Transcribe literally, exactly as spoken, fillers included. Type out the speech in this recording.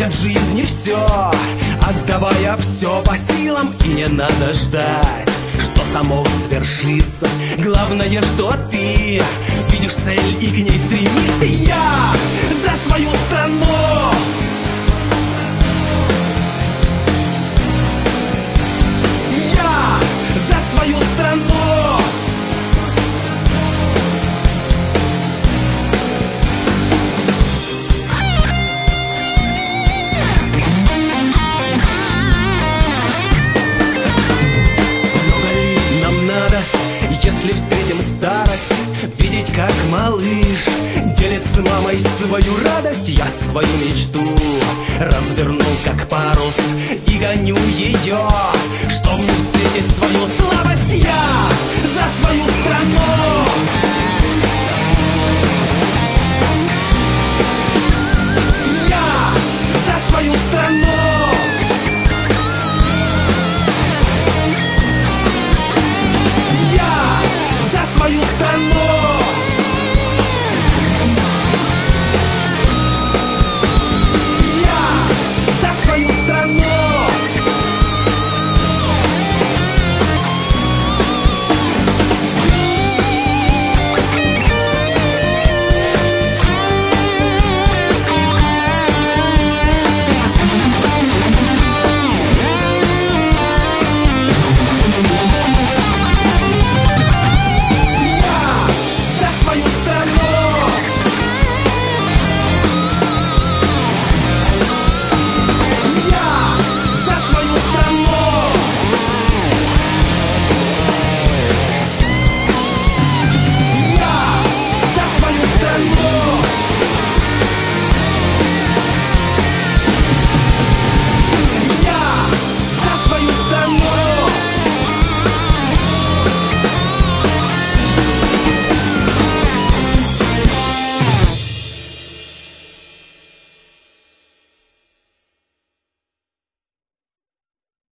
от жизни все, отдавая все по силам, и не надо ждать, что само свершится. Главное, что ты видишь цель и к ней стремишься. Я за свою страну, я за свою страну. Если встретим старость, видеть, как малыш делит с мамой свою радость. Я свою мечту развернул, как парус, и гоню ее, чтоб не